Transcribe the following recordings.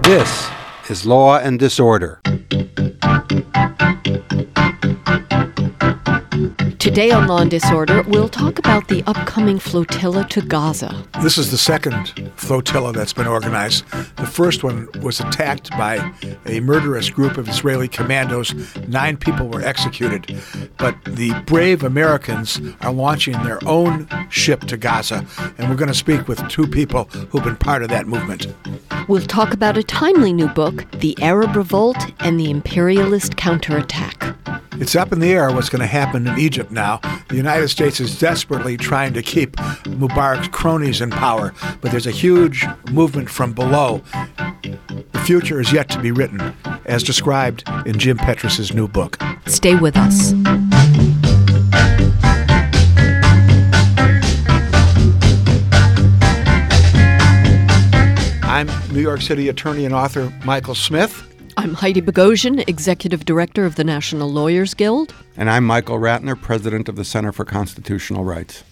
This is Law and Disorder. Today on Law and Disorder, we'll talk about the upcoming flotilla to Gaza. This is the second flotilla that's been organized. The first one was attacked by a murderous group of Israeli commandos. 9 people were executed. But the brave Americans are launching their own ship to Gaza, and we're going to speak with 2 people who've been part of that movement. We'll talk about a timely new book, The Arab Revolt and the Imperialist Counterattack. It's up in the air what's going to happen in Egypt now. The United States is desperately trying to keep Mubarak's cronies in power, but there's a huge movement from below. The future is yet to be written, as described in Jim Petrus's new book. Stay with us. I'm New York City attorney and author Michael Smith. I'm Heidi Bogosian, Executive Director of the National Lawyers Guild. And I'm Michael Ratner, President of the Center for Constitutional Rights.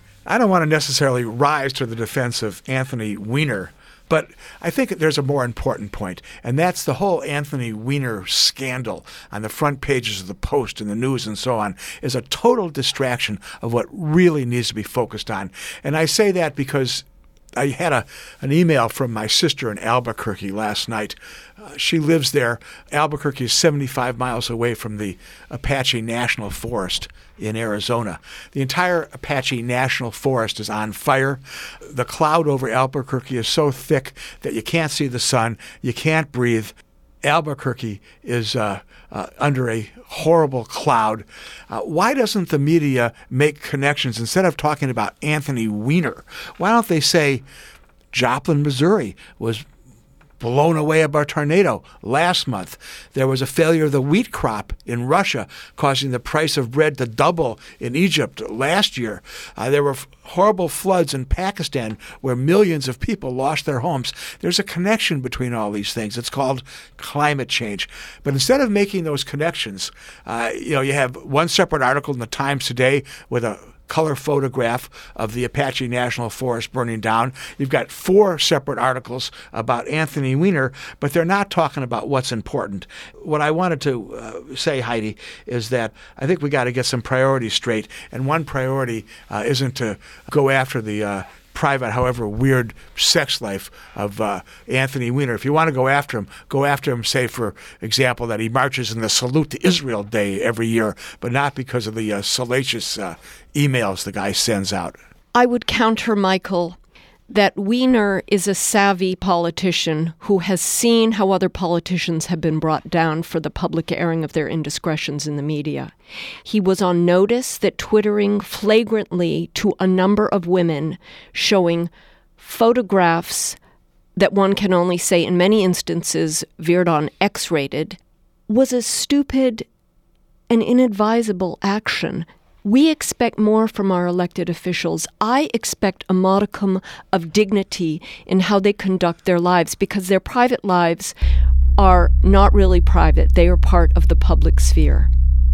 I don't want to necessarily rise to the defense of Anthony Weiner, but I think there's a more important point, and that's the whole Anthony Weiner scandal on the front pages of the Post and the news and so on is a total distraction of what really needs to be focused on. And I say that because I had an email from my sister in Albuquerque last night. She lives there. Albuquerque is 75 miles away from the Apache National Forest in Arizona. The entire Apache National Forest is on fire. The cloud over Albuquerque is so thick that you can't see the sun, you can't breathe. Albuquerque is under a horrible cloud. Why doesn't the media make connections? Instead of talking about Anthony Weiner, why don't they say Joplin, Missouri was blown away by a tornado last month? There was a failure of the wheat crop in Russia, causing the price of bread to double in Egypt last year. There were horrible floods in Pakistan where millions of people lost their homes. There's a connection between all these things. It's called climate change. But instead of making those connections, you have one separate article in the Times today with a color photograph of the Apache National Forest burning down. You've got 4 separate articles about Anthony Weiner, but they're not talking about what's important. What I wanted to say, Heidi, is that I think we got to get some priorities straight, and one priority isn't to go after the private, however weird, sex life of Anthony Weiner. If you want to go after him, say, for example, that he marches in the Salute to Israel Day every year, but not because of the salacious emails the guy sends out. I would counter, Michael, that Weiner is a savvy politician who has seen how other politicians have been brought down for the public airing of their indiscretions in the media. He was on notice that twittering flagrantly to a number of women showing photographs that one can only say in many instances veered on X-rated was a stupid and inadvisable action. We expect more from our elected officials. I expect a modicum of dignity in how they conduct their lives, because their private lives are not really private. They are part of the public sphere.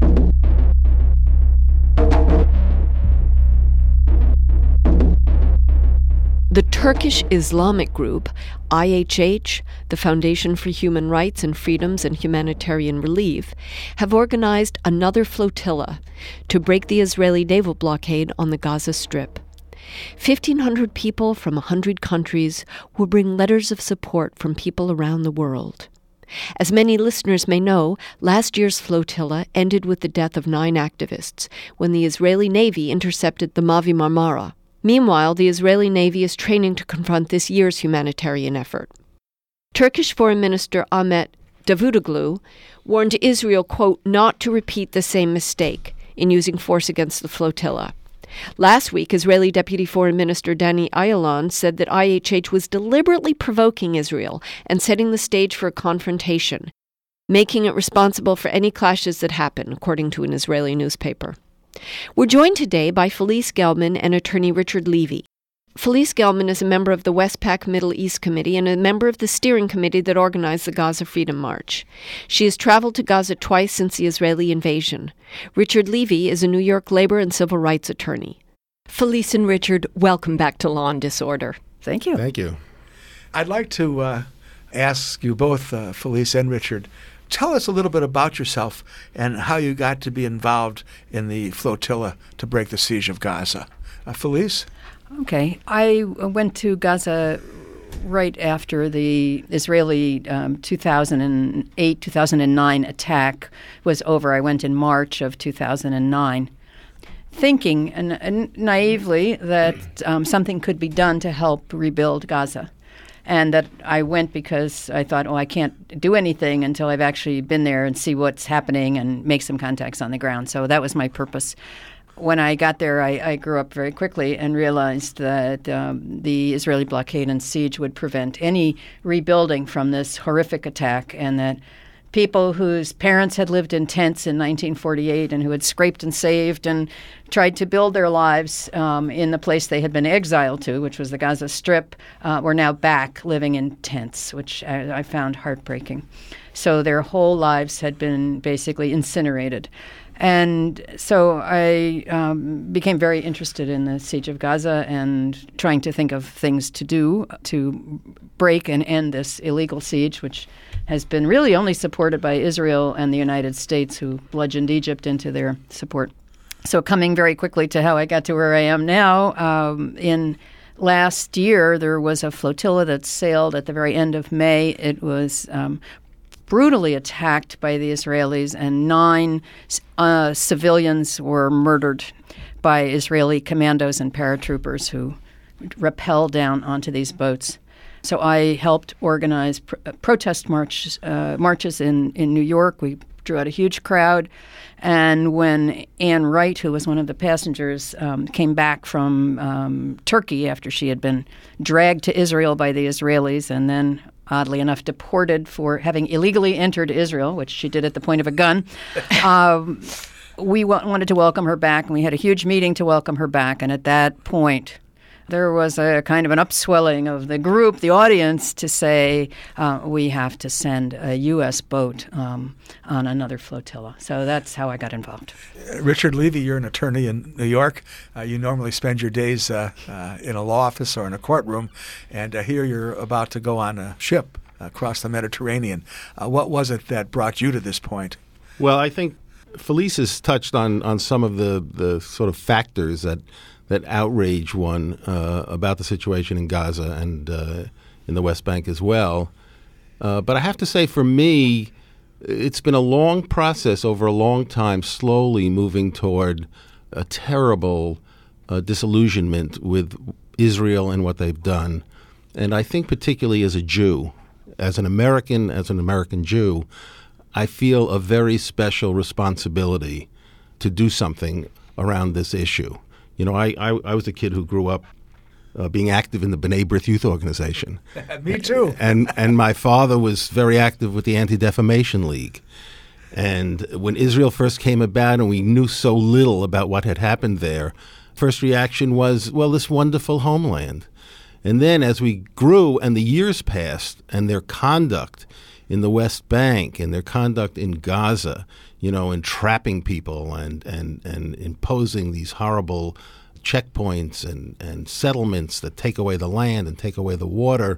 The Turkish Islamic group, IHH, the Foundation for Human Rights and Freedoms and Humanitarian Relief, have organized another flotilla to break the Israeli naval blockade on the Gaza Strip. 1,500 people from 100 countries will bring letters of support from people around the world. As many listeners may know, last year's flotilla ended with the death of 9 activists when the Israeli Navy intercepted the Mavi Marmara. Meanwhile, the Israeli Navy is training to confront this year's humanitarian effort. Turkish Foreign Minister Ahmet Davutoglu warned Israel, quote, not to repeat the same mistake in using force against the flotilla. Last week, Israeli Deputy Foreign Minister Danny Ayalon said that IHH was deliberately provoking Israel and setting the stage for a confrontation, making it responsible for any clashes that happen, according to an Israeli newspaper. We're joined today by Felice Gelman and attorney Richard Levy. Felice Gelman is a member of the Westpac Middle East Committee and a member of the steering committee that organized the Gaza Freedom March. She has traveled to Gaza twice since the Israeli invasion. Richard Levy is a New York labor and civil rights attorney. Felice and Richard, welcome back to Law and Disorder. Thank you. Thank you. I'd like to ask you both, Felice and Richard, tell us a little bit about yourself and how you got to be involved in the flotilla to break the siege of Gaza. Felice? Okay. I went to Gaza right after the Israeli 2008-2009 attack was over. I went in March of 2009, thinking and naively that something could be done to help rebuild Gaza. And that I went because I thought, I can't do anything until I've actually been there and see what's happening and make some contacts on the ground. So that was my purpose. When I got there, I grew up very quickly and realized that the Israeli blockade and siege would prevent any rebuilding from this horrific attack, and that people whose parents had lived in tents in 1948 and who had scraped and saved and tried to build their lives in the place they had been exiled to, which was the Gaza Strip, were now back living in tents, which I found heartbreaking. So their whole lives had been basically incinerated. And so I became very interested in the siege of Gaza and trying to think of things to do to break and end this illegal siege, which has been really only supported by Israel and the United States, who bludgeoned Egypt into their support. So coming very quickly to how I got to where I am now, in last year there was a flotilla that sailed at the very end of May. It was brutally attacked by the Israelis, and 9 civilians were murdered by Israeli commandos and paratroopers who rappelled down onto these boats. So I helped organize protest marches in New York. We drew out a huge crowd. And when Anne Wright, who was one of the passengers, came back from Turkey after she had been dragged to Israel by the Israelis and then, oddly enough, deported for having illegally entered Israel, which she did at the point of a gun, we wanted to welcome her back, and we had a huge meeting to welcome her back. And at that point, there was a kind of an upswelling of the group, the audience, to say we have to send a U.S. boat on another flotilla. So that's how I got involved. Richard Levy, you're an attorney in New York. You normally spend your days in a law office or in a courtroom, and here you're about to go on a ship across the Mediterranean. What was it that brought you to this point? Well, I think Felice has touched on some of the sort of factors that outrage one about the situation in Gaza and in the West Bank as well. But I have to say, for me, it's been a long process over a long time, slowly moving toward a terrible disillusionment with Israel and what they've done. And I think particularly as a Jew, as an American Jew, I feel a very special responsibility to do something around this issue. You know, I was a kid who grew up being active in the B'nai B'rith Youth Organization. Me too. And my father was very active with the Anti-Defamation League. And when Israel first came about and we knew so little about what had happened there, first reaction was, well, this wonderful homeland. And then as we grew and the years passed and their conduct in the West Bank and their conduct in Gaza, you know, entrapping people and imposing these horrible checkpoints and settlements that take away the land and take away the water,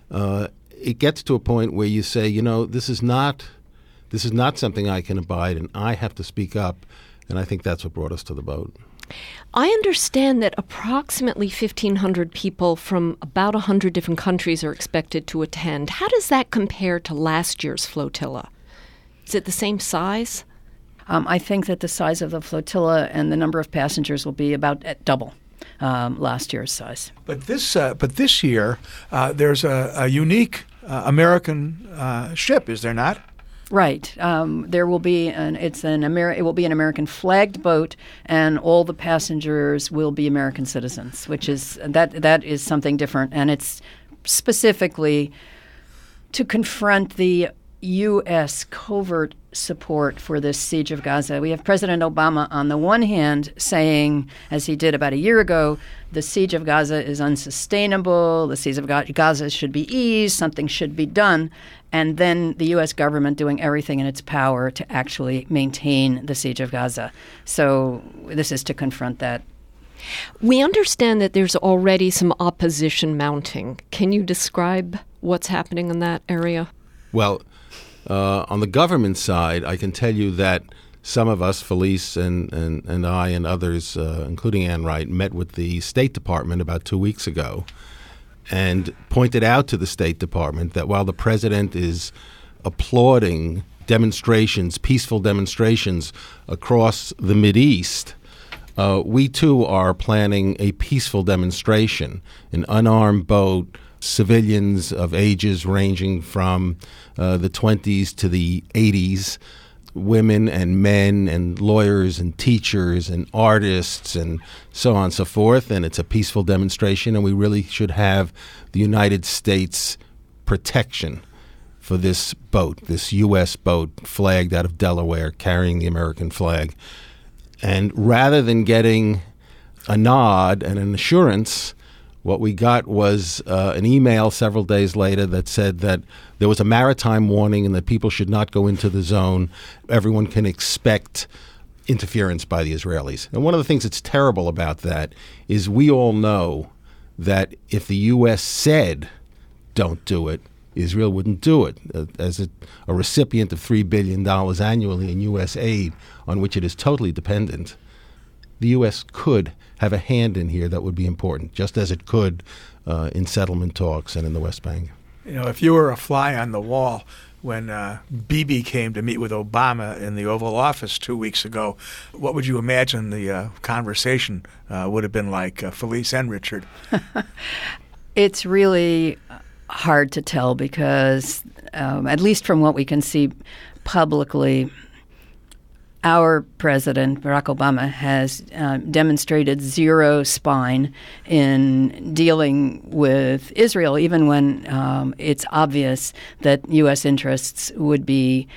it gets to a point where you say, you know, this is not something I can abide, and I have to speak up. And I think that's what brought us to the boat. I understand that approximately 1,500 people from about 100 different countries are expected to attend. How does that compare to last year's flotilla? Is it the same size? I think that the size of the flotilla and the number of passengers will be about at double last year's size. But this year, there's a unique American ship, is there not? Right. There will be it will be an American flagged boat, and all the passengers will be American citizens, which is that is something different, and it's specifically to confront the U.S. covert support for this siege of Gaza. We have President Obama on the one hand saying, as he did about a year ago, the siege of Gaza is unsustainable, the siege of Gaza should be eased, something should be done, and then the U.S. government doing everything in its power to actually maintain the siege of Gaza. So this is to confront that. We understand that there's already some opposition mounting. Can you describe what's happening in that area? Well, on the government side, I can tell you that some of us, Felice and I and others, including Ann Wright, met with the State Department about 2 weeks ago and pointed out to the State Department that while the president is applauding demonstrations, peaceful demonstrations across the Mideast, we too are planning a peaceful demonstration, an unarmed boat, civilians of ages ranging from the 20s to the 80s, women and men and lawyers and teachers and artists and so on and so forth. And it's a peaceful demonstration, and we really should have the United States protection for this boat, this U.S. boat flagged out of Delaware carrying the American flag. And rather than getting a nod and an assurance, what we got was an email several days later that said that there was a maritime warning and that people should not go into the zone. Everyone can expect interference by the Israelis. And one of the things that's terrible about that is we all know that if the U.S. said don't do it, Israel wouldn't do it. As a recipient of $3 billion annually in U.S. aid, on which it is totally dependent, the U.S. could have a hand in here that would be important, just as it could in settlement talks and in the West Bank. You know, if you were a fly on the wall when Bibi came to meet with Obama in the Oval Office 2 weeks ago, what would you imagine the conversation would have been like, Felice and Richard? It's really hard to tell because, at least from what we can see publicly, our president, Barack Obama, has demonstrated zero spine in dealing with Israel, even when it's obvious that U.S. interests would be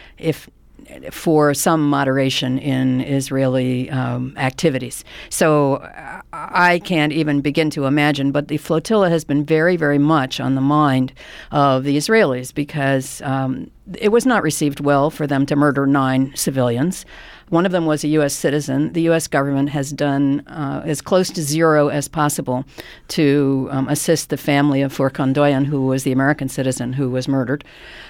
for some moderation in Israeli activities. So I can't even begin to imagine, but the flotilla has been very, very much on the mind of the Israelis because it was not received well for them to murder 9 civilians. One of them was a U.S. citizen. The U.S. government has done as close to zero as possible to assist the family of Furkan Doyan, who was the American citizen who was murdered.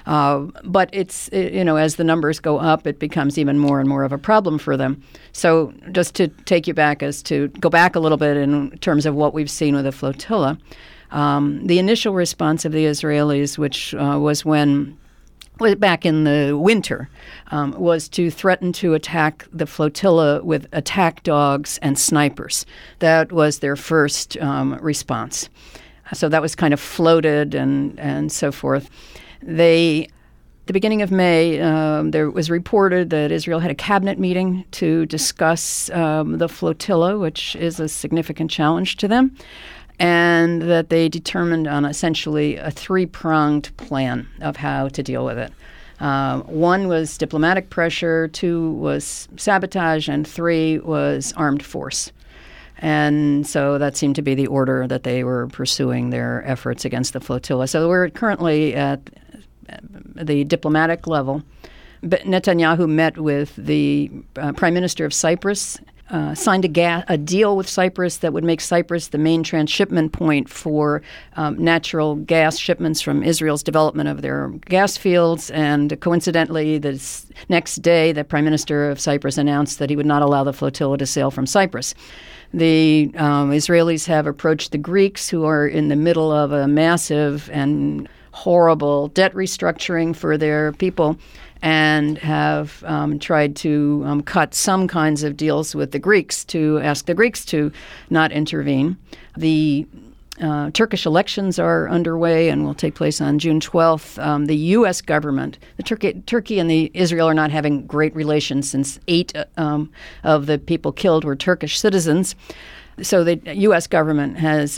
But as the numbers go up, it becomes even more and more of a problem for them. So just to take you back go back a little bit in terms of what we've seen with the flotilla, the initial response of the Israelis, which was back in the winter, was to threaten to attack the flotilla with attack dogs and snipers. That was their first response. So that was kind of floated and so forth. At the beginning of May, there was reported that Israel had a cabinet meeting to discuss the flotilla, which is a significant challenge to them, and that they determined on essentially a 3-pronged plan of how to deal with it. 1 was diplomatic pressure, 2 was sabotage, and 3 was armed force. And so that seemed to be the order that they were pursuing their efforts against the flotilla. So we're currently at the diplomatic level. But Netanyahu met with the Prime Minister of Cyprus, signed a deal with Cyprus that would make Cyprus the main transshipment point for natural gas shipments from Israel's development of their gas fields. And coincidentally, the next day, the Prime Minister of Cyprus announced that he would not allow the flotilla to sail from Cyprus. The Israelis have approached the Greeks, who are in the middle of a massive and horrible debt restructuring for their people, and have tried to cut some kinds of deals with the Greeks to ask the Greeks to not intervene. The Turkish elections are underway and will take place on June 12th. The U.S. government, Turkey and Israel are not having great relations since 8 of the people killed were Turkish citizens. So the U.S. government has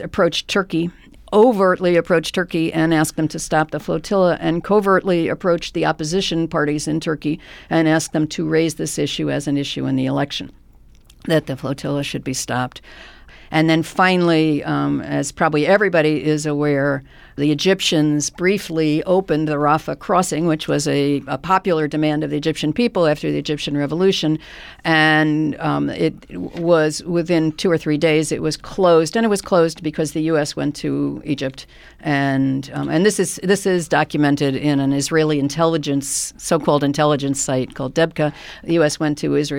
overtly approached Turkey and asked them to stop the flotilla, and covertly approached the opposition parties in Turkey and asked them to raise this issue as an issue in the election, that the flotilla should be stopped. And then finally, as probably everybody is aware, The Egyptians briefly opened the Rafah crossing, which was a popular demand of the Egyptian people after the Egyptian Revolution. And it was within 2 or 3 days, it was closed. And it was closed because the U.S. went to Egypt. And this is documented in an Israeli intelligence, so-called intelligence site called Debka. The U.S. went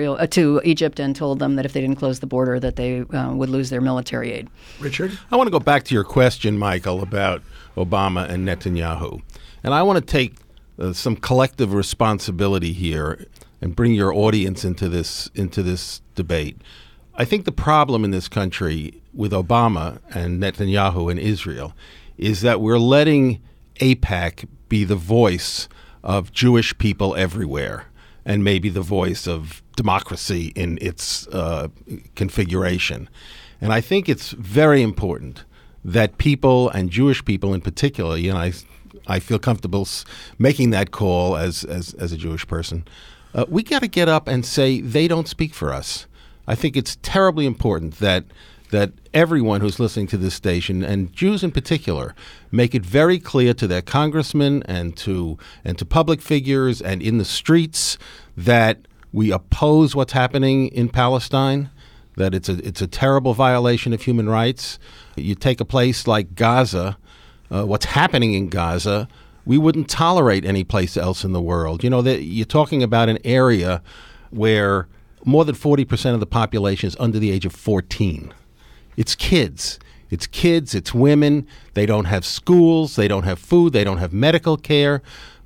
to Egypt and told them that if they didn't close the border, that they would lose their military aid. Richard? I want to go back to your question, Michael, about Obama and Netanyahu. And I want to take some collective responsibility here and bring your audience into this debate. I think the problem in this country with Obama and Netanyahu and Israel is that we're letting AIPAC be the voice of Jewish people everywhere and maybe the voice of democracy in its configuration. And I think it's very important that people, and Jewish people in particular, I feel comfortable making that call as a Jewish person, we got to get up and say they don't speak for us. I think it's terribly important that everyone who's listening to this station, and Jews in particular, make it very clear to their congressmen and to public figures and in the streets that we oppose what's happening in Palestine, that it's a terrible violation of human rights. You take a place like Gaza, what's happening in Gaza, we wouldn't tolerate any place else in the world. You're talking about an area where more than 40% of the population is under the age of 14. It's kids. It's women. They don't have schools. They don't have food. They don't have medical care.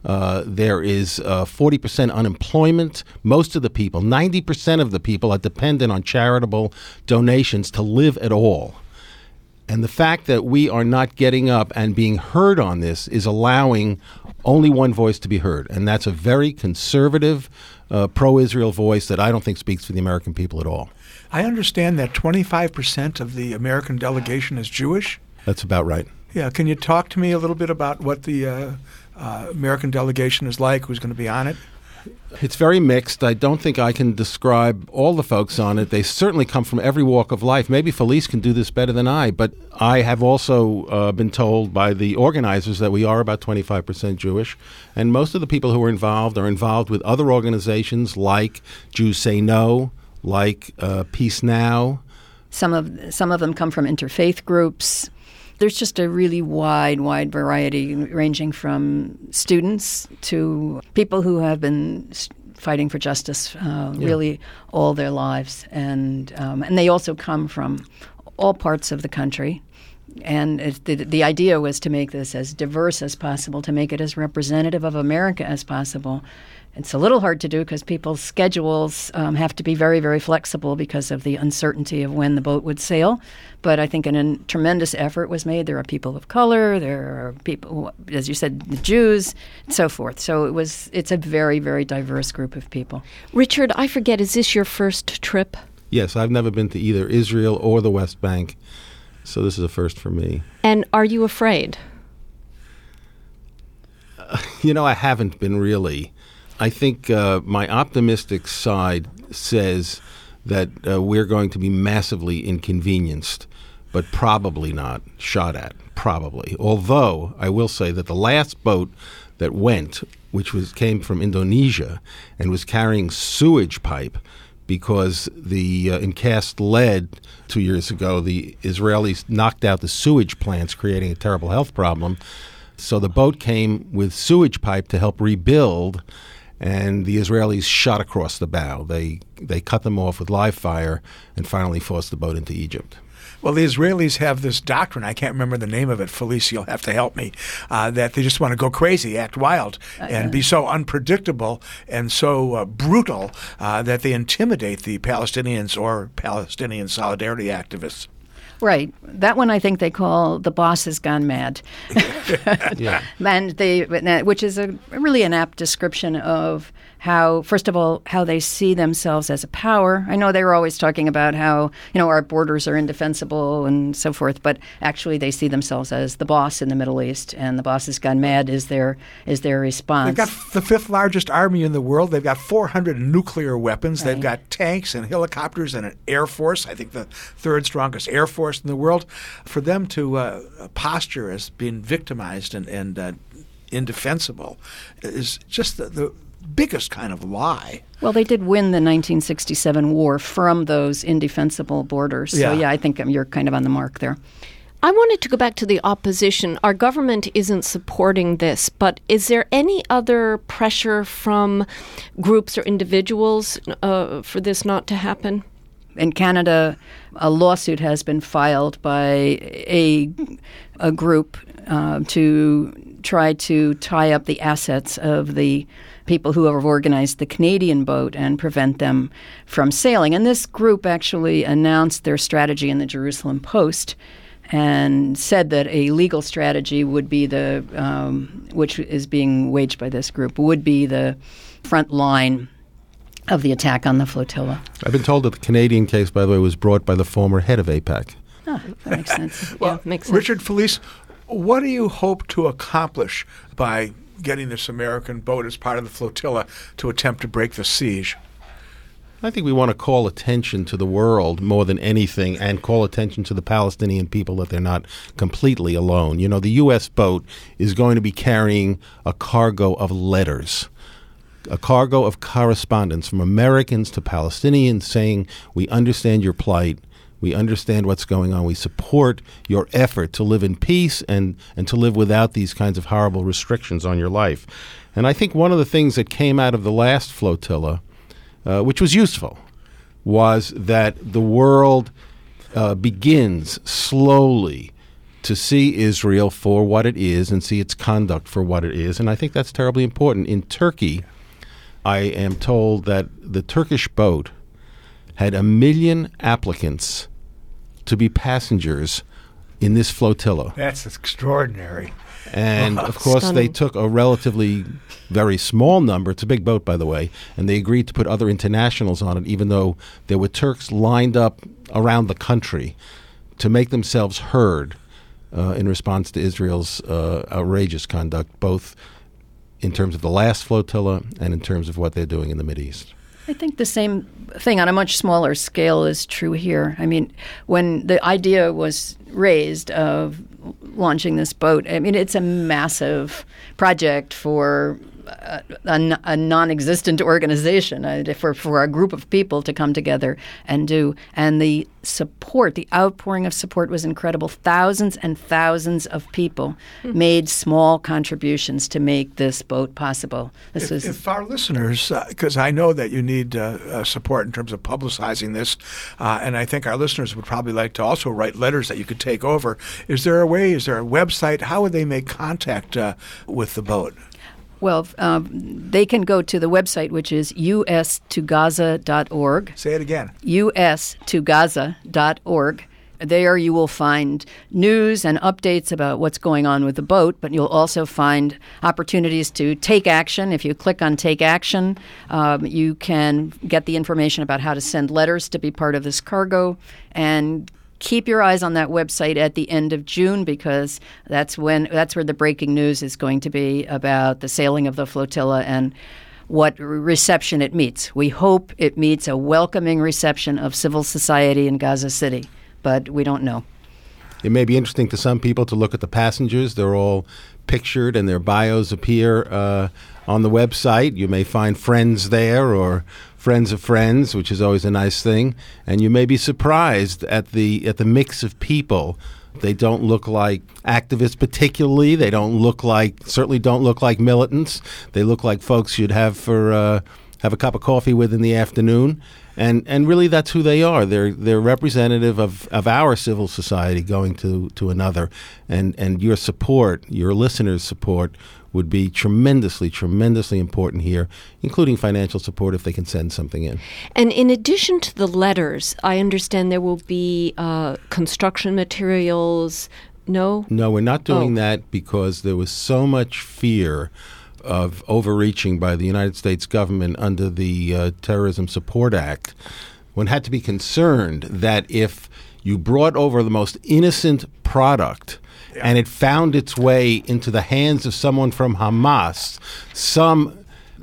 There is 40% unemployment. Most of the people, 90% of the people, are dependent on charitable donations to live at all. And the fact that we are not getting up and being heard on this is allowing only one voice to be heard. And that's a very conservative, pro-Israel voice that I don't think speaks for the American people at all. I understand that 25% of the American delegation is Jewish. That's about right. Yeah. Can you talk to me a little bit about what the American delegation is like, who's going to be on it? It's very mixed. I don't think I can describe all the folks on it. They certainly come from every walk of life. Maybe Felice can do this better than I, but I have also been told by the organizers that we are about 25% Jewish, and most of the people who are involved with other organizations like Jews Say No, like Peace Now. Some of them come from interfaith groups. There's just a really wide variety, ranging from students to people who have been fighting for justice really all their lives, and they also come from all parts of the country. And the idea was to make this as diverse as possible, to make it as representative of America as possible. It's a little hard to do because people's schedules have to be very, very flexible because of the uncertainty of when the boat would sail. But I think a tremendous effort was made. There are people of color. There are people, as you said, the Jews, and so forth. So it's a very, very diverse group of people. Richard, I forget, is this your first trip? Yes, I've never been to either Israel or the West Bank, so this is a first for me. And are you afraid? I haven't been really. I think my optimistic side says that we're going to be massively inconvenienced, but probably not shot at, probably. Although I will say that the last boat that went, which came from Indonesia and was carrying sewage pipe because in cast lead 2 years ago, the Israelis knocked out the sewage plants, creating a terrible health problem. So the boat came with sewage pipe to help rebuild, and the Israelis shot across the bow. They cut them off with live fire and finally forced the boat into Egypt. Well, the Israelis have this doctrine, I can't remember the name of it, Felice, you'll have to help me, that they just want to go crazy, act wild, and be so unpredictable and so brutal that they intimidate the Palestinians or Palestinian solidarity activists. Right. That one I think they call the boss has gone mad. Yeah. And which is really an apt description of how, first of all, how they see themselves as a power. I know they were always talking about how, our borders are indefensible and so forth, but actually they see themselves as the boss in the Middle East, and the boss has gone mad is their response. They've got the fifth largest army in the world. They've got 400 nuclear weapons. Right. They've got tanks and helicopters and an air force, I think the third strongest air force in the world. For them to posture as being victimized and indefensible is just the biggest kind of lie. Well, they did win the 1967 war from those indefensible borders. So, Yeah. I think you're kind of on the mark there. I wanted to go back to the opposition. Our government isn't supporting this, but is there any other pressure from groups or individuals for this not to happen? In Canada, a lawsuit has been filed by a group to try to tie up the assets of the people who have organized the Canadian boat and prevent them from sailing. And this group actually announced their strategy in the Jerusalem Post and said that a legal strategy would be which is being waged by this group, would be the front line of the attack on the flotilla. I've been told that the Canadian case, by the way, was brought by the former head of AIPAC. Oh, that makes sense. Well, makes sense. Richard, Felice, what do you hope to accomplish by getting this American boat as part of the flotilla to attempt to break the siege? I think we want to call attention to the world more than anything, and call attention to the Palestinian people that they're not completely alone. The U.S. boat is going to be carrying a cargo of letters, a cargo of correspondence from Americans to Palestinians saying, we understand your plight, we understand what's going on, we support your effort to live in peace and to live without these kinds of horrible restrictions on your life. And I think one of the things that came out of the last flotilla, which was useful, was that the world begins slowly to see Israel for what it is and see its conduct for what it is. And I think that's terribly important. In Turkey, I am told that the Turkish boat had 1 million applicants to be passengers in this flotilla. That's extraordinary. And, of course, Stunning. they took a relatively very small number. It's a big boat, by the way. And they agreed to put other internationals on it, even though there were Turks lined up around the country to make themselves heard in response to Israel's outrageous conduct, both in terms of the last flotilla and in terms of what they're doing in the Mideast. I think the same thing on a much smaller scale is true here. I mean, when the idea was raised of launching this boat, it's a massive project for a non-existent organization, for a group of people to come together and do. And the support, the outpouring of support was incredible. Thousands and thousands of people made small contributions to make this boat possible. If our listeners, because I know that you need support in terms of publicizing this, and I think our listeners would probably like to also write letters that you could take over. Is there a website? How would they make contact with the boat? Well, they can go to the website, which is us2gaza.org. Say it again. us2gaza.org. There you will find news and updates about what's going on with the boat, but you'll also find opportunities to take action. If you click on Take Action, you can get the information about how to send letters to be part of this cargo, and keep your eyes on that website at the end of June, because that's where the breaking news is going to be about the sailing of the flotilla and what reception it meets. We hope it meets a welcoming reception of civil society in Gaza City, but we don't know. It may be interesting to some people to look at the passengers. They're all pictured and their bios appear on the website. You may find friends there or friends of friends, which is always a nice thing. And you may be surprised at the mix of people. They don't look like activists particularly. They certainly don't look like militants. They look like folks you'd have a cup of coffee with in the afternoon. And really that's who they are. They're representative of our civil society going to another. And your support, your listeners' support, would be tremendously, tremendously important here, including financial support if they can send something in. And in addition to the letters, I understand there will be construction materials. No? No, we're not doing that because there was so much fear of overreaching by the United States government under the Terrorism Support Act, one had to be concerned that if you brought over the most innocent product and it found its way into the hands of someone from Hamas, some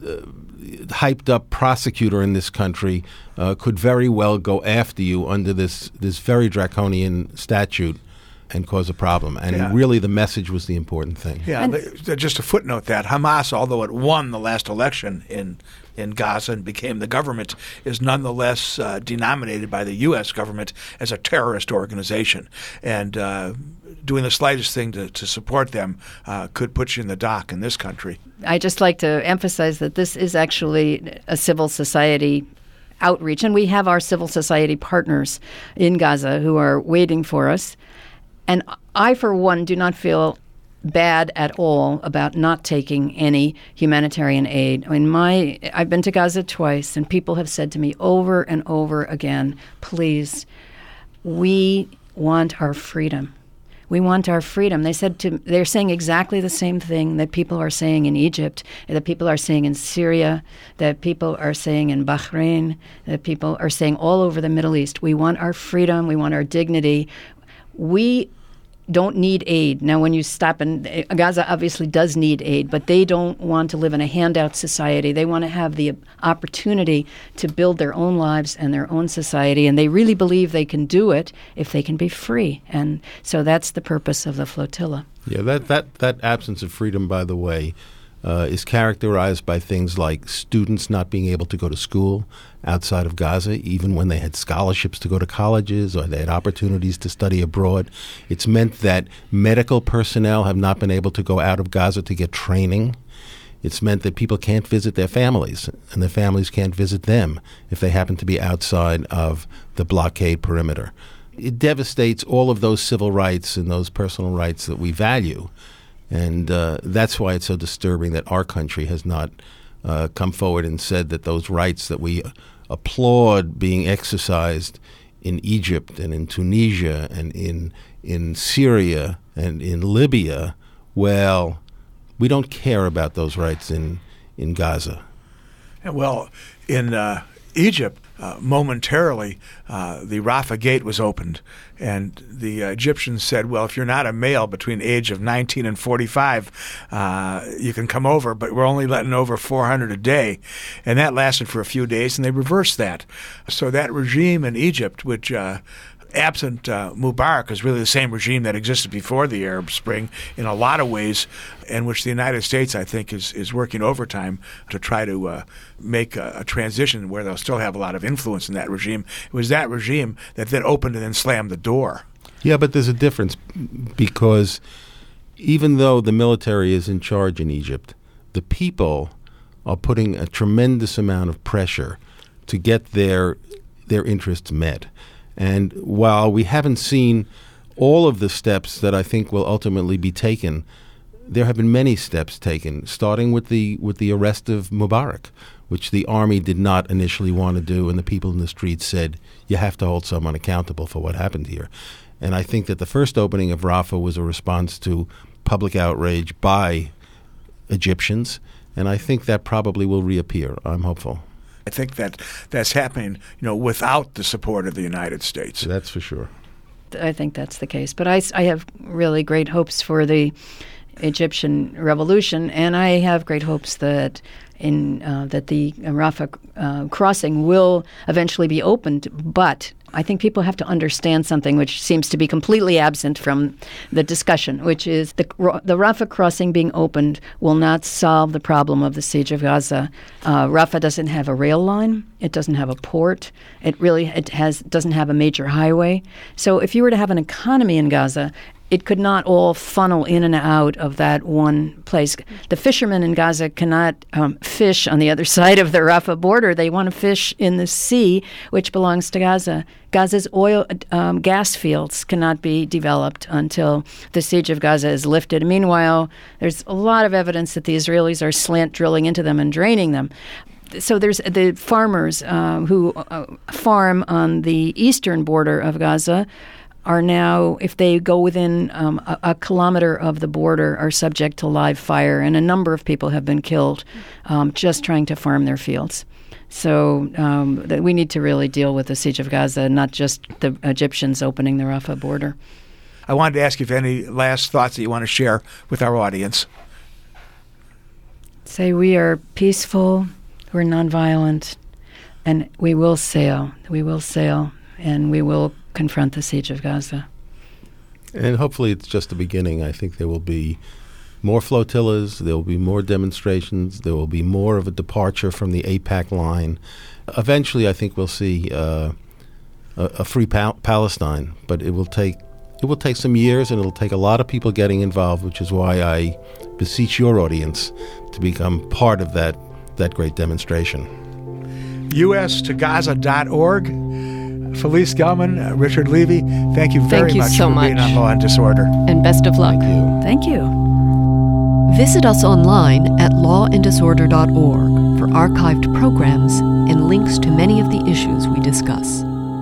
hyped up prosecutor in this country could very well go after you under this very draconian statute and cause a problem. And really the message was the important thing. Yeah, just a footnote that Hamas, although it won the last election in Gaza and became the government, is nonetheless denominated by the U.S. government as a terrorist organization. And doing the slightest thing to support them could put you in the dock in this country. I just like to emphasize that this is actually a civil society outreach, and we have our civil society partners in Gaza who are waiting for us. And I, for one, do not feel bad at all about not taking any humanitarian aid. I mean, I've been to Gaza twice, and people have said to me over and over again, please, we want our freedom. We want our freedom. They're saying exactly the same thing that people are saying in Egypt, that people are saying in Syria, that people are saying in Bahrain, that people are saying all over the Middle East. We want our freedom. We want our dignity. We don't need aid. Now, when you stop, and Gaza obviously does need aid, but they don't want to live in a handout society. They want to have the opportunity to build their own lives and their own society, and they really believe they can do it if they can be free. And so that's the purpose of the flotilla. Yeah, that absence of freedom, by the way, is characterized by things like students not being able to go to school outside of Gaza, even when they had scholarships to go to colleges or they had opportunities to study abroad. It's meant that medical personnel have not been able to go out of Gaza to get training. It's meant that people can't visit their families, and their families can't visit them if they happen to be outside of the blockade perimeter. It devastates all of those civil rights and those personal rights that we value. And that's why it's so disturbing that our country has not come forward and said that those rights that we applaud being exercised in Egypt and in Tunisia and in Syria and in Libya, well, we don't care about those rights in Gaza. Well, in Egypt, momentarily, the Rafah Gate was opened, and the Egyptians said, well, if you're not a male between the age of 19 and 45, you can come over, but we're only letting over 400 a day. And that lasted for a few days, and they reversed that. So that regime in Egypt, which absent Mubarak, is really the same regime that existed before the Arab Spring in a lot of ways, and which the United States, I think, is working overtime to try to make a transition where they'll still have a lot of influence in that regime. It was that regime that then opened and then slammed the door. Yeah, but there's a difference, because even though the military is in charge in Egypt, the people are putting a tremendous amount of pressure to get their interests met. And while we haven't seen all of the steps that I think will ultimately be taken, there have been many steps taken, starting with the arrest of Mubarak, which the army did not initially want to do, and the people in the streets said, you have to hold someone accountable for what happened here. And I think that the first opening of Rafah was a response to public outrage by Egyptians, and I think that probably will reappear. I'm hopeful. I think that's happening, without the support of the United States. That's for sure. I think that's the case. But I have really great hopes for the Egyptian revolution, and I have great hopes that that the Rafah crossing will eventually be opened. But I think people have to understand something which seems to be completely absent from the discussion, which is the Rafah crossing being opened will not solve the problem of the siege of Gaza. Rafah doesn't have a rail line. It doesn't have a port. It doesn't have a major highway. So if you were to have an economy in Gaza, it could not all funnel in and out of that one place. The fishermen in Gaza cannot fish on the other side of the Rafah border. They want to fish in the sea, which belongs to Gaza. Gaza's oil gas fields cannot be developed until the siege of Gaza is lifted. Meanwhile, there's a lot of evidence that the Israelis are slant drilling into them and draining them. So there's the farmers who farm on the eastern border of Gaza are now, if they go within a kilometer of the border, are subject to live fire, and a number of people have been killed just trying to farm their fields. So we need to really deal with the siege of Gaza, not just the Egyptians opening the Rafah border. I wanted to ask you if any last thoughts that you want to share with our audience. Say we are peaceful, we're nonviolent, and we will sail. We will sail, and we will confront the siege of Gaza. And hopefully it's just the beginning. I think there will be more flotillas, there will be more demonstrations, there will be more of a departure from the AIPAC line. Eventually, I think we'll see a free Palestine, but it will take some years, and it'll take a lot of people getting involved, which is why I beseech your audience to become part of that great demonstration. US2Gaza.org. Felice Gelman, Richard Levy, thank you very much so for being on Law and Disorder. And best of luck. Thank you. Visit us online at lawanddisorder.org for archived programs and links to many of the issues we discuss.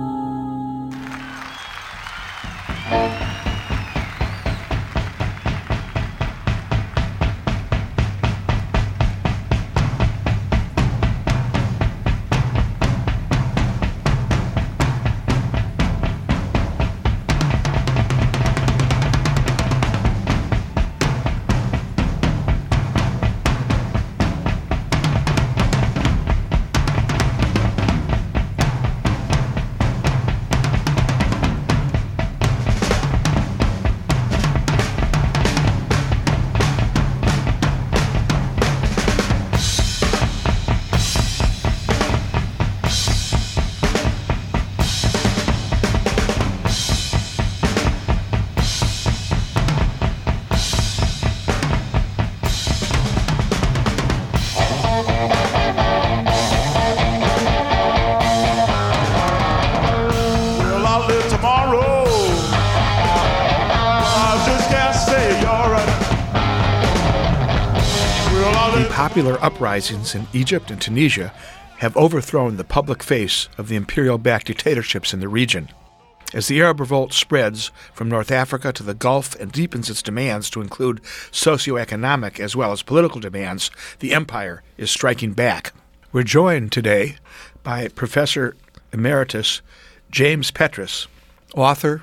Popular uprisings in Egypt and Tunisia have overthrown the public face of the imperial-backed dictatorships in the region. As the Arab revolt spreads from North Africa to the Gulf and deepens its demands to include socioeconomic as well as political demands, the empire is striking back. We're joined today by Professor Emeritus James Petras, author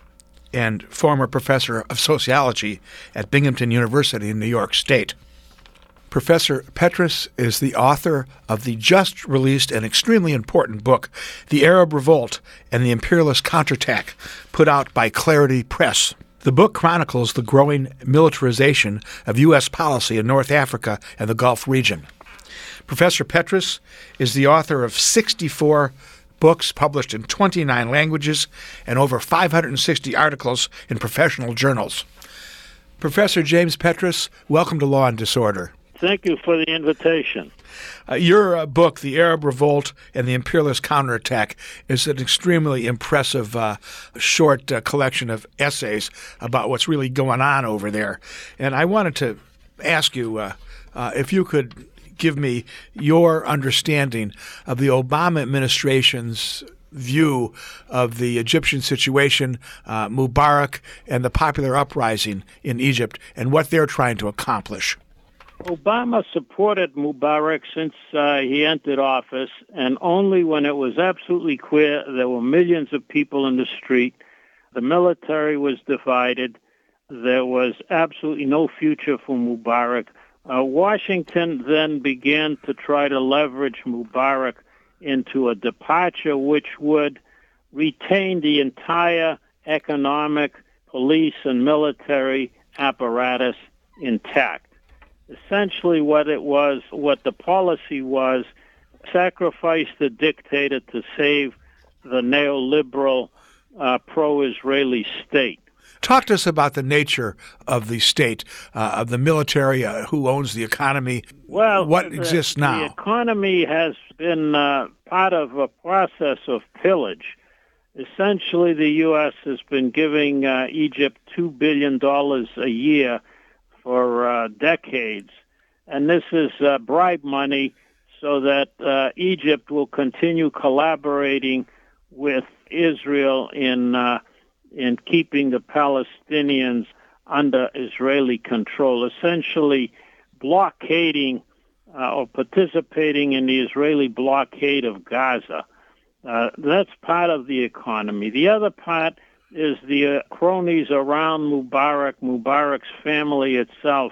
and former professor of sociology at Binghamton University in New York State. Professor Petras is the author of the just-released and extremely important book, The Arab Revolt and the Imperialist Counterattack, put out by Clarity Press. The book chronicles the growing militarization of U.S. policy in North Africa and the Gulf region. Professor Petras is the author of 64 books published in 29 languages and over 560 articles in professional journals. Professor James Petras, welcome to Law and Disorder. Thank you for the invitation. Your book, The Arab Revolt and the Imperialist Counterattack, is an extremely impressive short collection of essays about what's really going on over there. And I wanted to ask you if you could give me your understanding of the Obama administration's view of the Egyptian situation, Mubarak, and the popular uprising in Egypt, and what they're trying to accomplish. Obama supported Mubarak since he entered office, and only when it was absolutely clear there were millions of people in the street, the military was divided, there was absolutely no future for Mubarak. Washington then began to try to leverage Mubarak into a departure which would retain the entire economic, police, and military apparatus intact. Essentially what the policy was, sacrifice the dictator to save the neoliberal pro-Israeli state. Talk to us about the nature of the state, of the military, who owns the economy, what exists now. The economy has been part of a process of pillage. Essentially, the U.S. has been giving Egypt $2 billion a year for decades, and this is bribe money so that Egypt will continue collaborating with Israel in in keeping the Palestinians under Israeli control, essentially blockading or participating in the Israeli blockade of Gaza. That's part of the economy. The other part is the cronies around Mubarak. Mubarak's family itself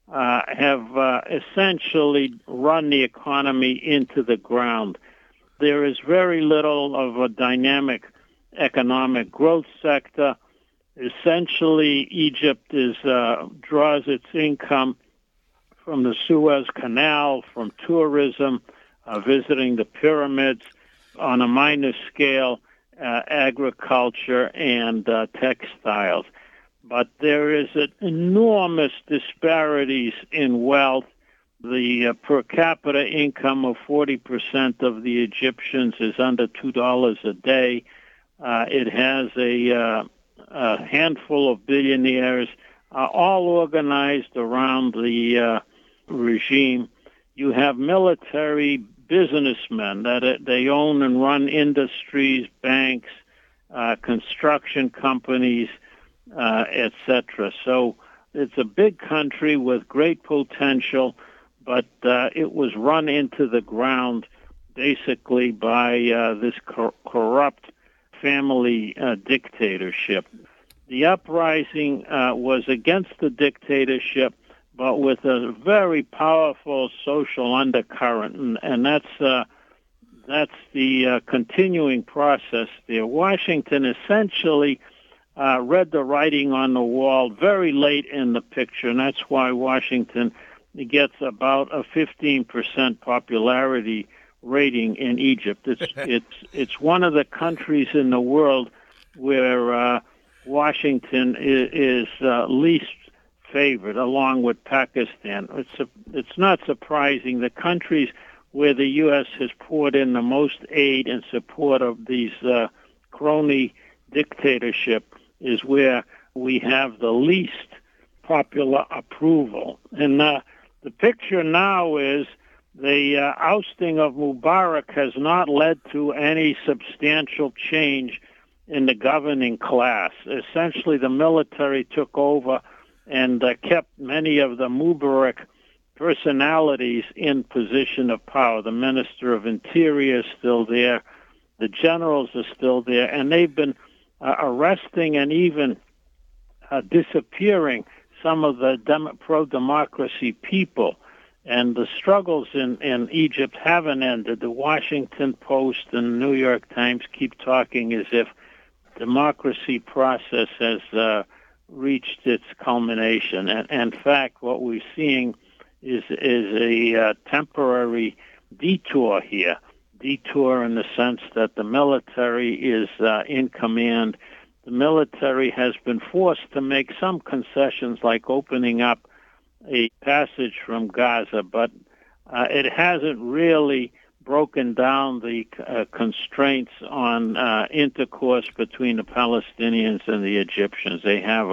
have essentially run the economy into the ground. There is very little of a dynamic economic growth sector. Essentially, Egypt draws its income from the Suez Canal, from tourism, visiting the pyramids, on a minor scale, agriculture and textiles. But there is enormous disparities in wealth. The per capita income of 40% of the Egyptians is under $2 a day. It has a handful of billionaires, all organized around the regime. You have military businessmen that they own and run industries, banks, construction companies, etc. So it's a big country with great potential, but it was run into the ground basically by this corrupt family dictatorship. The uprising was against the dictatorship, but with a very powerful social undercurrent, and that's the continuing process there. Washington essentially read the writing on the wall very late in the picture, and that's why Washington gets about a 15% popularity rating in Egypt. It's one of the countries in the world where Washington is least favored, along with Pakistan. It's not surprising. The countries where the U.S. has poured in the most aid in support of these crony dictatorship is where we have the least popular approval. And the picture now is the ousting of Mubarak has not led to any substantial change in the governing class. Essentially, the military took over and kept many of the Mubarak personalities in position of power. The Minister of Interior is still there. The generals are still there. And they've been arresting and even disappearing some of the pro-democracy people. And the struggles in Egypt haven't ended. The Washington Post and the New York Times keep talking as if democracy process has reached its culmination. And in fact, what we're seeing is a temporary detour here. Detour in the sense that the military is in command. The military has been forced to make some concessions, like opening up a passage from Gaza, but it hasn't really broken down the constraints on intercourse between the Palestinians and the Egyptians. They have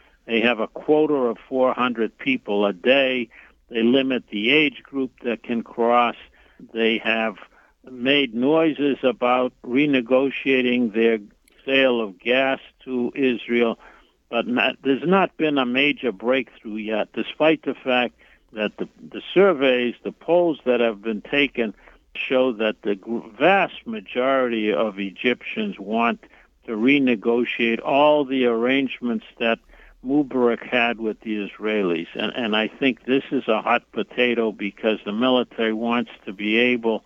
a quota of 400 people a day. They limit the age group that can cross. They have made noises about renegotiating their sale of gas to Israel, but there's not been a major breakthrough yet, despite the fact that the surveys, the polls that have been taken show that the vast majority of Egyptians want to renegotiate all the arrangements that Mubarak had with the Israelis. And I think this is a hot potato because the military wants to be able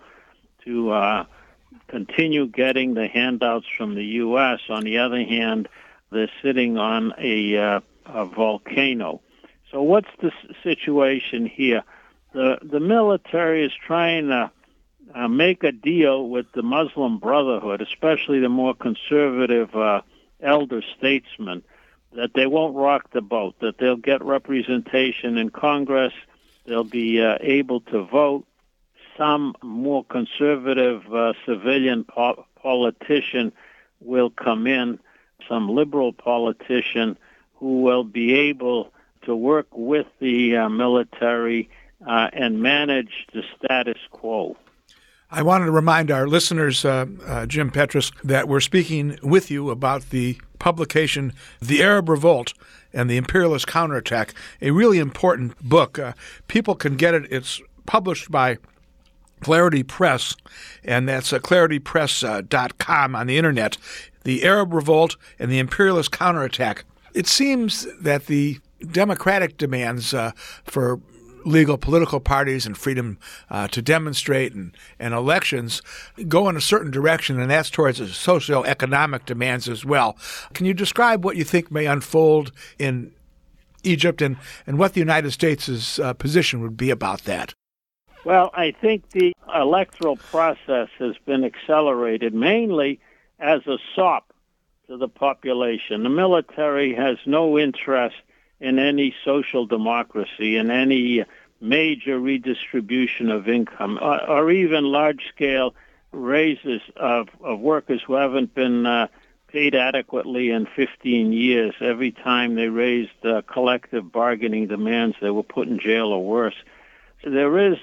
to continue getting the handouts from the U.S. On the other hand, they're sitting on a volcano. So what's the situation here? The military is trying to make a deal with the Muslim Brotherhood, especially the more conservative elder statesmen, that they won't rock the boat, that they'll get representation in Congress, they'll be able to vote. Some more conservative civilian politician will come in, some liberal politician who will be able to work with the military and manage the status quo. I wanted to remind our listeners, Jim Petrus, that we're speaking with you about the publication, The Arab Revolt and the Imperialist Counterattack, a really important book. People can get it. It's published by Clarity Press, and that's claritypress.com on the internet. The Arab Revolt and the Imperialist Counterattack. It seems that the democratic demands for legal political parties and freedom to demonstrate and elections go in a certain direction, and that's towards the socioeconomic demands as well. Can you describe what you think may unfold in Egypt and what the United States' position would be about that? Well, I think the electoral process has been accelerated mainly as a sop to the population. The military has no interest in any social democracy, in any major redistribution of income, or even large-scale raises of workers who haven't been paid adequately in 15 years. Every time they raised collective bargaining demands, they were put in jail or worse. So there is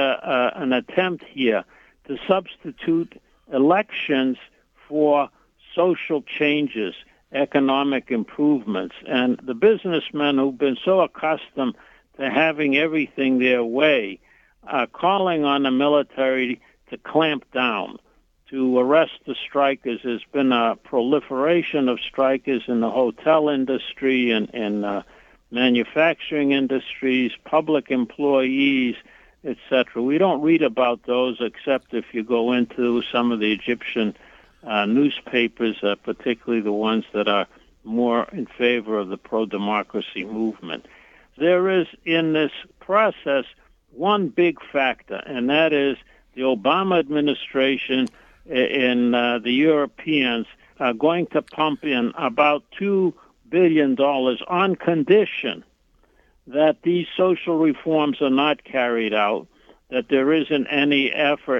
an attempt here to substitute elections for social changes, economic improvements. And the businessmen who've been so accustomed to having everything their way are calling on the military to clamp down, to arrest the strikers. There's been a proliferation of strikers in the hotel industry and manufacturing industries, public employees, etc. We don't read about those except if you go into some of the Egyptian newspapers, particularly the ones that are more in favor of the pro-democracy movement. There is in this process one big factor, and that is the Obama administration and the Europeans are going to pump in about $2 billion on condition that these social reforms are not carried out, that there isn't any effort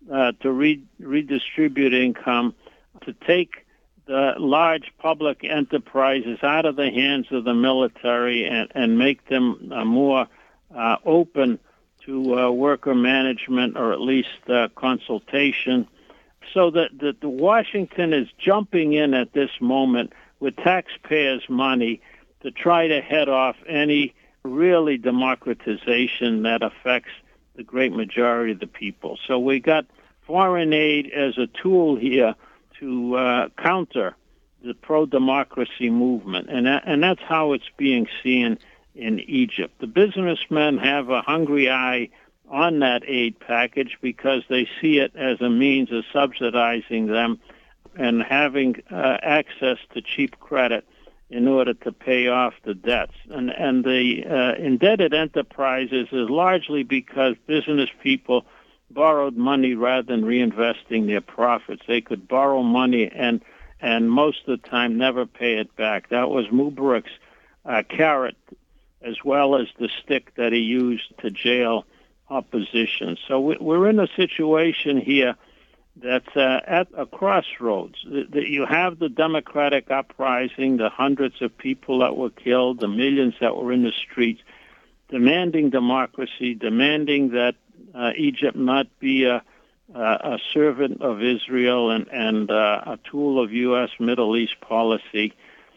to redistribute income, to take the large public enterprises out of the hands of the military and make them more open to worker management or at least consultation. So that the Washington is jumping in at this moment with taxpayers' money to try to head off any really democratization that affects the great majority of the people. So we got foreign aid as a tool here to counter the pro-democracy movement, and that's how it's being seen in Egypt. The businessmen have a hungry eye on that aid package because they see it as a means of subsidizing them and having access to cheap credit in order to pay off the debts. And the indebted enterprises is largely because business people borrowed money rather than reinvesting their profits. They could borrow money and most of the time never pay it back. That was Mubarak's carrot as well as the stick that he used to jail opposition. So we're in a situation here that's at a crossroads. You have the democratic uprising, the hundreds of people that were killed, the millions that were in the streets, demanding democracy, demanding that Egypt not be a servant of Israel and a tool of U.S. Middle East policy.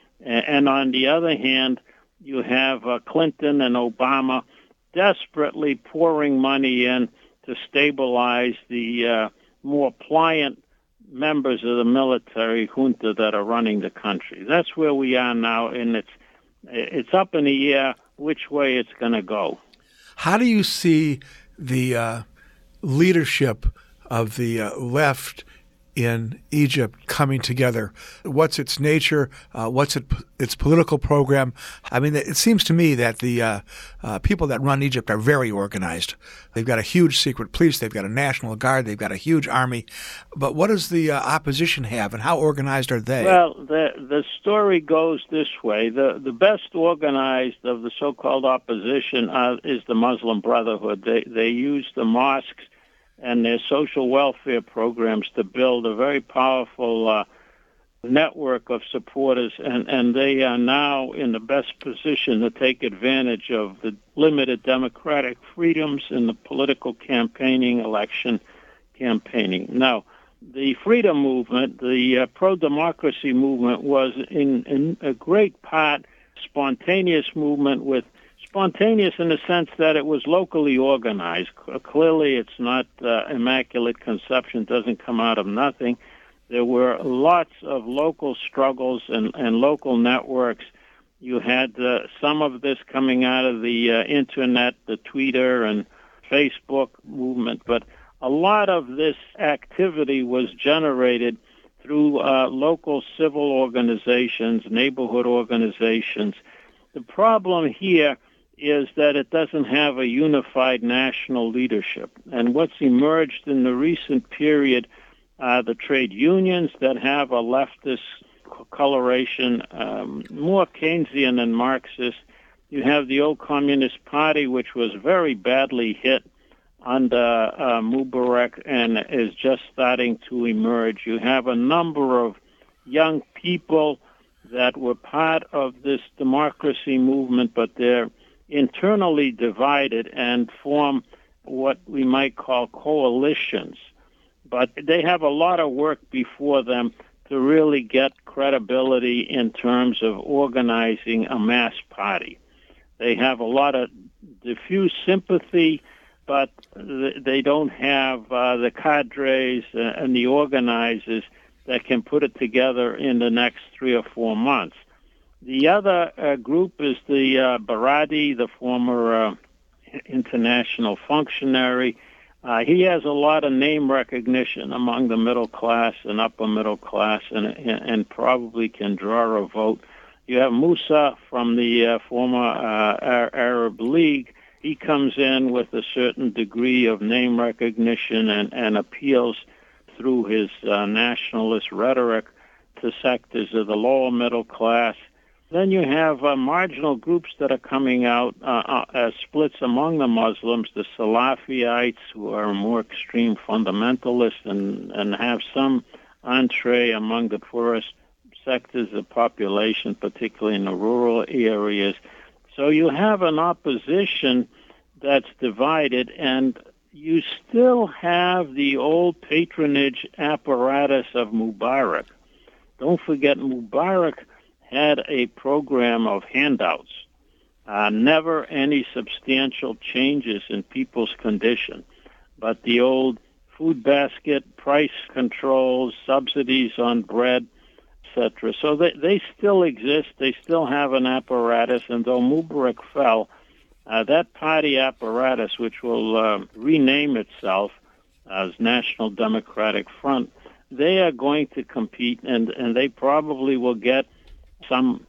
And on the other hand, you have Clinton and Obama desperately pouring money in to stabilize the more pliant members of the military junta that are running the country. That's where we are now, and it's up in the air which way it's going to go. How do you see the leadership of the left in Egypt coming together? What's its nature? What's its political program? I mean, it seems to me that the people that run Egypt are very organized. They've got a huge secret police. They've got a national guard. They've got a huge army. But what does the opposition have, and how organized are they? Well, the story goes this way. The best organized of the so-called opposition is the Muslim Brotherhood. They use the mosques and their social welfare programs to build a very powerful network of supporters, and they are now in the best position to take advantage of the limited democratic freedoms in the political campaigning, election campaigning. Now, the freedom movement, the pro-democracy movement, was in a great part spontaneous movement, with spontaneous in the sense that it was locally organized. Clearly, it's not immaculate conception, doesn't come out of nothing. There were lots of local struggles and local networks. You had some of this coming out of the internet, the Twitter and Facebook movement, but a lot of this activity was generated through local civil organizations, neighborhood organizations. The problem here is that it doesn't have a unified national leadership. And what's emerged in the recent period, the trade unions that have a leftist coloration, more Keynesian than Marxist. You have the old Communist Party, which was very badly hit under Mubarak and is just starting to emerge. You have a number of young people that were part of this democracy movement, but they're internally divided and form what we might call coalitions. But they have a lot of work before them to really get credibility in terms of organizing a mass party. They have a lot of diffuse sympathy, but they don't have the cadres and the organizers that can put it together in the next 3 or 4 months. The other group is the Baradi, the former international functionary. He has a lot of name recognition among the middle class and upper middle class, and probably can draw a vote. You have Musa from the former Arab League. He comes in with a certain degree of name recognition and appeals through his nationalist rhetoric to sectors of the lower middle class. Then you have marginal groups that are coming out as splits among the Muslims, the Salafites, who are more extreme fundamentalists and have some entree among the poorest sectors of population, particularly in the rural areas. So you have an opposition that's divided, and you still have the old patronage apparatus of Mubarak. Don't forget, Mubarak had a program of handouts, never any substantial changes in people's condition, but the old food basket, price controls, subsidies on bread, etc. So they still exist. They still have an apparatus, and though Mubarak fell, that party apparatus, which will rename itself as National Democratic Front, they are going to compete, and they probably will get some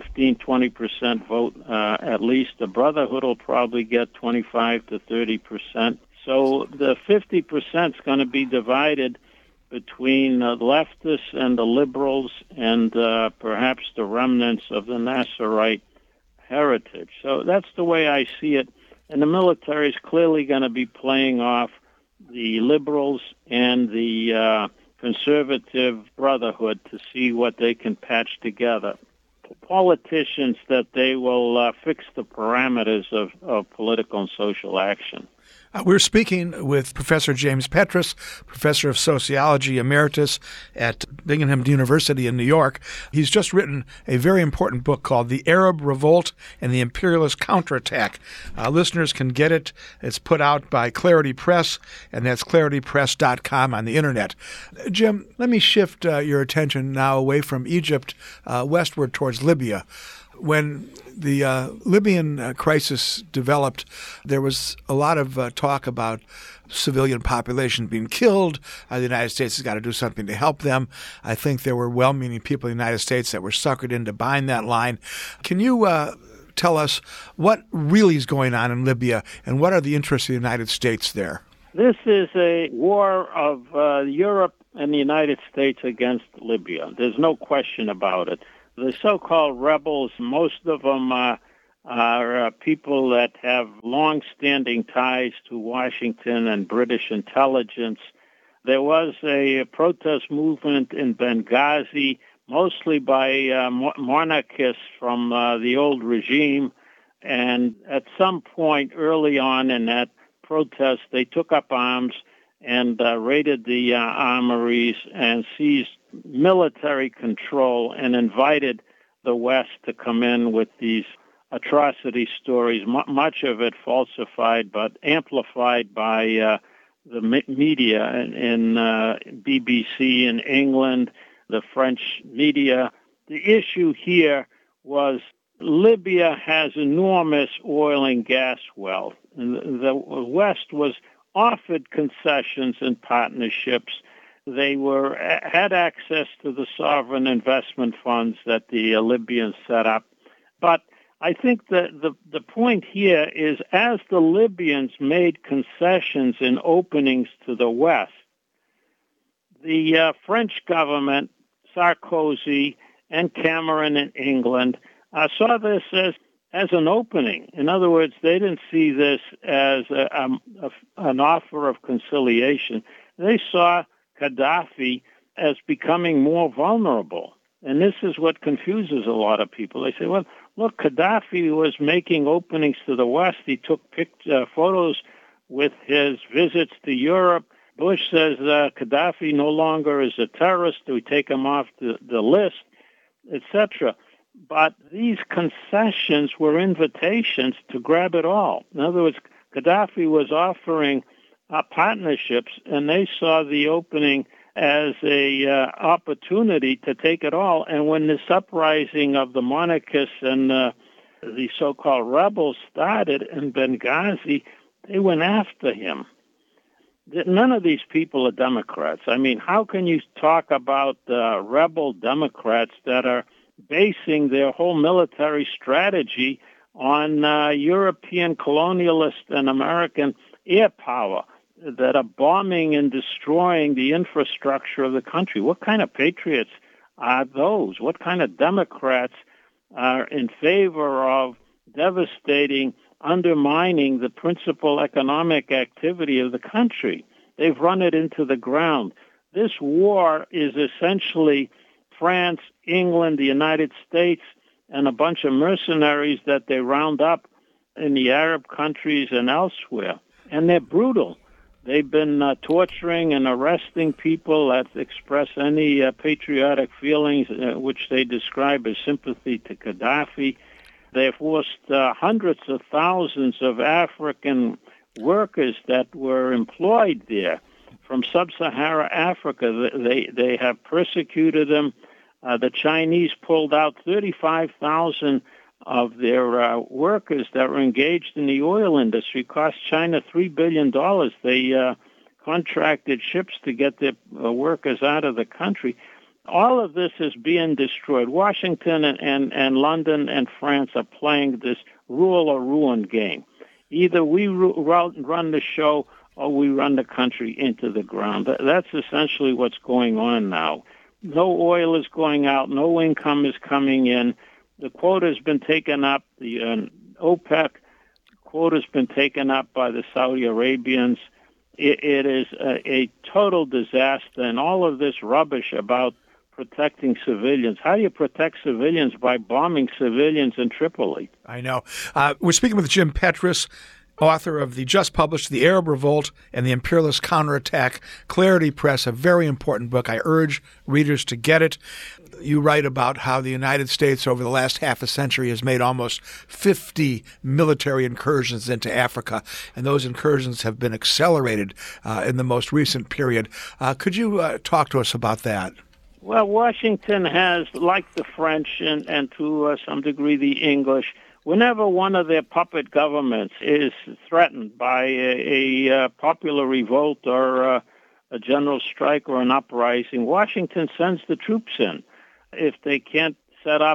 15-20% vote at least. The Brotherhood will probably get 25 to 30%. So the 50% is going to be divided between the leftists and the liberals and perhaps the remnants of the Nasserite heritage. So that's the way I see it. And the military is clearly going to be playing off the liberals and the conservative Brotherhood to see what they can patch together. Politicians that they will fix the parameters of political and social action. We're speaking with Professor James Petras, Professor of Sociology Emeritus at Binghamton University in New York. He's just written a very important book called The Arab Revolt and the Imperialist Counterattack. Listeners can get it. It's put out by Clarity Press, and that's claritypress.com on the Internet. Jim, let me shift your attention now away from Egypt westward towards Libya. When the Libyan crisis developed, there was a lot of talk about civilian population being killed. The United States has got to do something to help them. I think there were well-meaning people in the United States that were suckered into buying that line. Can you tell us what really is going on in Libya, and what are the interests of the United States there? This is a war of Europe and the United States against Libya. There's no question about it. The so-called rebels, most of them are people that have long-standing ties to Washington and British intelligence. There was a protest movement in Benghazi, mostly by monarchists from the old regime. And at some point early on in that protest, they took up arms and raided the armories and seized military control and invited the West to come in with these atrocity stories, much of it falsified but amplified by the media in BBC in England, the French media. The issue here was Libya has enormous oil and gas wealth. The West was offered concessions and partnerships. They had access to the sovereign investment funds that the Libyans set up. But I think that the point here is as the Libyans made concessions and openings to the West, the French government, Sarkozy, and Cameron in England saw this as an opening. In other words, they didn't see this as an offer of conciliation. They saw Gaddafi as becoming more vulnerable. And this is what confuses a lot of people. They say, well, look, Gaddafi was making openings to the West. He took photos with his visits to Europe. Bush says Gaddafi no longer is a terrorist. We take him off the list, etc. But these concessions were invitations to grab it all. In other words, Gaddafi was offering partnerships, and they saw the opening as a opportunity to take it all. And when this uprising of the monarchists and the so-called rebels started in Benghazi, they went after him. None of these people are Democrats. I mean, how can you talk about rebel Democrats that are basing their whole military strategy on European colonialist and American air power, that are bombing and destroying the infrastructure of the country? What kind of patriots are those? What kind of Democrats are in favor of devastating, undermining the principal economic activity of the country? They've run it into the ground. This war is essentially France, England, the United States, and a bunch of mercenaries that they round up in the Arab countries and elsewhere. And they're brutal. They've been torturing and arresting people that express any patriotic feelings, which they describe as sympathy to Gaddafi. They've forced hundreds of thousands of African workers that were employed there from sub-Saharan Africa. They have persecuted them. The Chinese pulled out 35,000 of their workers that were engaged in the oil industry. Cost China $3 billion. They contracted ships to get their workers out of the country. All of this is being destroyed. Washington and London and France are playing this rule or ruin game. Either we run the show or we run the country into the ground. That's essentially what's going on now. No oil is going out. No income is coming in. The quota has been taken up. The OPEC quota has been taken up by the Saudi Arabians. It is a total disaster, and all of this rubbish about protecting civilians. How do you protect civilians? By bombing civilians in Tripoli. I know. We're speaking with Jim Petrus, author of the just published The Arab Revolt and the Imperialist Counterattack, Clarity Press, a very important book. I urge readers to get it. You write about how the United States over the last half a century has made almost 50 military incursions into Africa, and those incursions have been accelerated in the most recent period. Could you talk to us about that? Well, Washington has, like the French and to some degree the English, whenever one of their puppet governments is threatened by a popular revolt or a general strike or an uprising, Washington sends the troops in. If they can't set up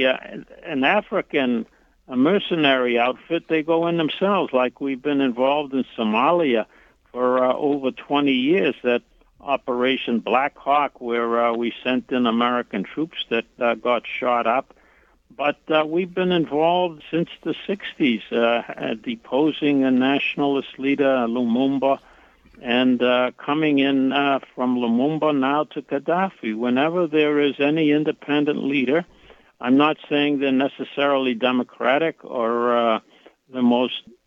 an African mercenary outfit, they go in themselves, like we've been involved in Somalia for over 20 years, that Operation Black Hawk, where we sent in American troops that got shot up. But we've been involved since the 60s, deposing a nationalist leader, Lumumba, and coming in from Lumumba now to Gaddafi. Whenever there is any independent leader, I'm not saying they're necessarily democratic or the most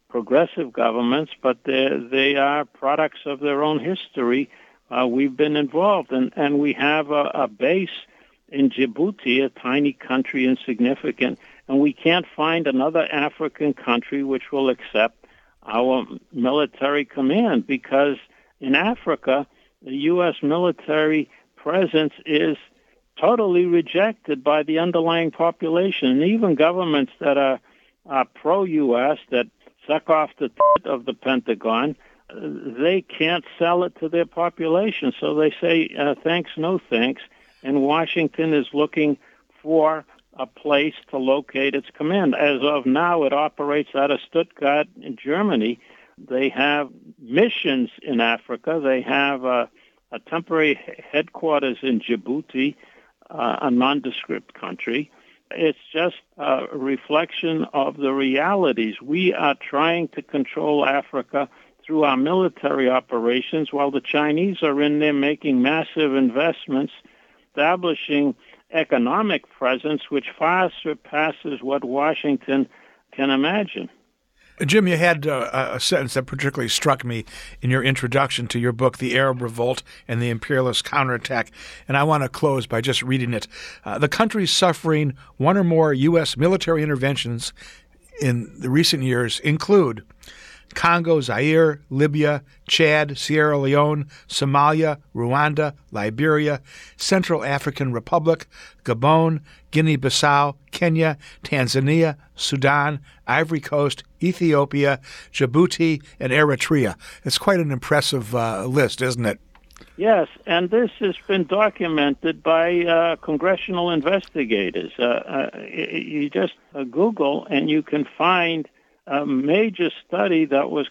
progressive governments, but they are products of their own history. We've been involved, and we have a base in Djibouti, a tiny country, insignificant, and we can't find another African country which will accept our military command, because in Africa, the U.S. military presence is totally rejected by the underlying population. And even governments that are pro-U.S., that suck off the tit of the Pentagon, they can't sell it to their population. So they say, thanks, no thanks. And Washington is looking for a place to locate its command. As of now, it operates out of Stuttgart in Germany. They have missions in Africa. They have a temporary headquarters in Djibouti, a nondescript country. It's just a reflection of the realities. We are trying to control Africa through our military operations, while the Chinese are in there making massive investments, establishing economic presence which far surpasses what Washington can imagine. Jim, you had a sentence that particularly struck me in your introduction to your book, The Arab Revolt and the Imperialist Counterattack, and I want to close by just reading it. The countries suffering one or more U.S. military interventions in the recent years include Congo, Zaire, Libya, Chad, Sierra Leone, Somalia, Rwanda, Liberia, Central African Republic, Gabon, Guinea-Bissau, Kenya, Tanzania, Sudan, Ivory Coast, Ethiopia, Djibouti, and Eritrea. It's quite an impressive list, isn't it? Yes, and this has been documented by congressional investigators. You just Google and you can find a major study that was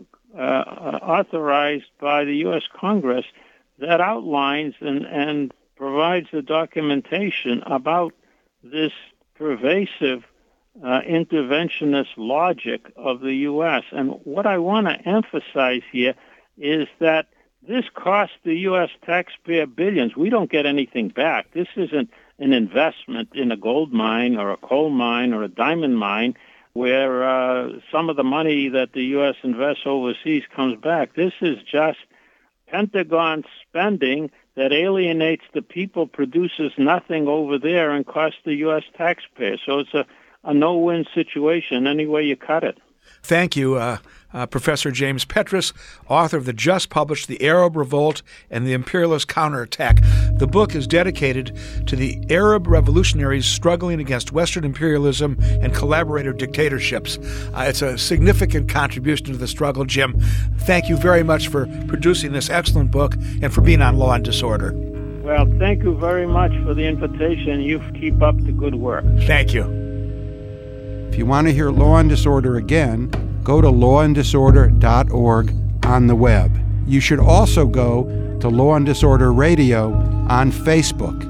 authorized by the U.S. Congress that outlines and provides the documentation about this pervasive interventionist logic of the U.S. And what I want to emphasize here is that this costs the U.S. taxpayer billions. We don't get anything back. This isn't an investment in a gold mine or a coal mine or a diamond mine where some of the money that the U.S. invests overseas comes back. This is just Pentagon spending that alienates the people, produces nothing over there, and costs the U.S. taxpayer. So it's a no-win situation any way you cut it. Thank you, Professor James Petras, author of the just-published The Arab Revolt and the Imperialist Counterattack. The book is dedicated to the Arab revolutionaries struggling against Western imperialism and collaborator dictatorships. It's a significant contribution to the struggle, Jim. Thank you very much for producing this excellent book and for being on Law and Disorder. Well, thank you very much for the invitation. You keep up the good work. Thank you. If you want to hear Law and Disorder again, go to lawanddisorder.org on the web. You should also go to Law and Disorder Radio on Facebook.